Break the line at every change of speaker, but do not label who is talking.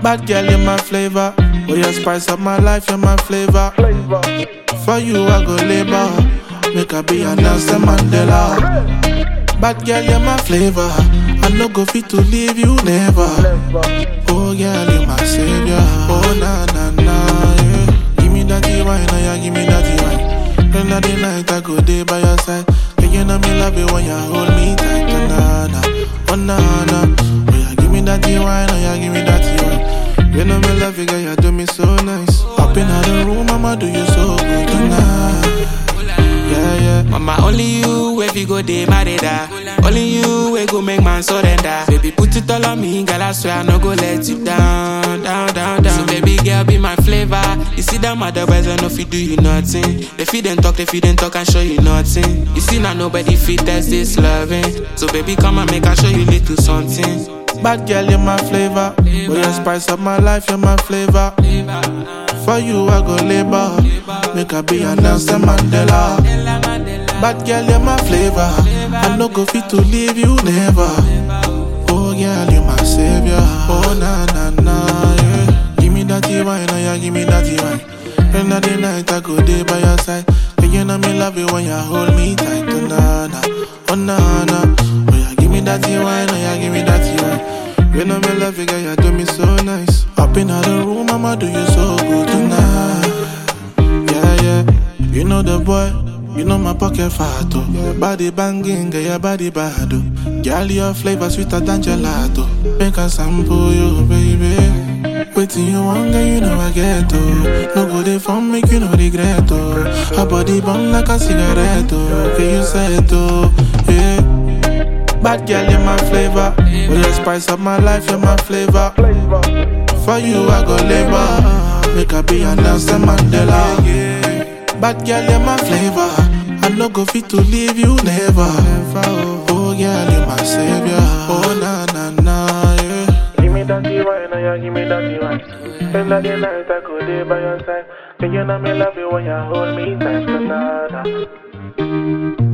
Bad girl, you're my flavor. Oh, you spice up my life, you're my flavor. For you, I go labor. Make her be a Nelson Mandela. Bad girl, you're my flavor. I no go fit to leave you never. Oh, girl, you're my savior. Oh, na na na, yeah. Give me that wine, oh yeah, give me that wine. Then of the night, I go there by your side. Yeah, you know me love it when you hold me tight. Oh, na na, oh, na na. Oh, yeah, give me that wine, oh yeah, give me that wine. You know me love you, girl, you do me so nice. Up in the room, mama, do you so good tonight. Yeah, yeah.
Mama, only you, if you go day, married her. Only you, we go make man surrender. Baby, put it all on me, girl, I swear I no go let you down, down, down, down. So baby, girl, be my flavor. You see them otherwise, I know if you do you nothing. They feed and talk, and show you nothing. You see now nobody fit test this loving. So baby, come and make I show you little something.
Bad girl, you're my flavor. Oh, you spice up my life, you're my flavor. For you, I go labor. Make her be a Nelson Mandela. Bad girl, you're my flavor. I no go fit to leave you never. Oh, girl, you're my savior. Oh, na na na, yeah. Give me that wine, oh yeah, give me that wine. Then of the night, I go there by your side. And you know me love it when you hold me tight. Oh, na na, oh, na na. Oh, yeah, give me that wine, oh yeah, give me that wine. You know me love you, girl, you do me so nice. Up in the room, mama, do you so good tonight. Yeah, yeah. You know the boy, you know my pocket fat, oh. Your body banging, girl, your body bad, oh. Girl, your flavor sweeter than gelato. Make a sample you, baby. Waiting you want, girl, you know I get, oh. No go there for make you no regret, oh. Her body burn like a cigarette, oh. Okay, you said, oh, yeah. Bad girl, you're my flavor. When you spice up my life, you're my flavor. For you, I go labor. Make her be a Nelson Mandela. Bad girl, you're my flavor. I no go fit to leave you never. Oh, girl, you're my savior. Oh, na na na, yeah. Give me that wine, oh yeah, give me that wine. Spend the night, I go there by your side. And you know me love you when you hold me tight, na na.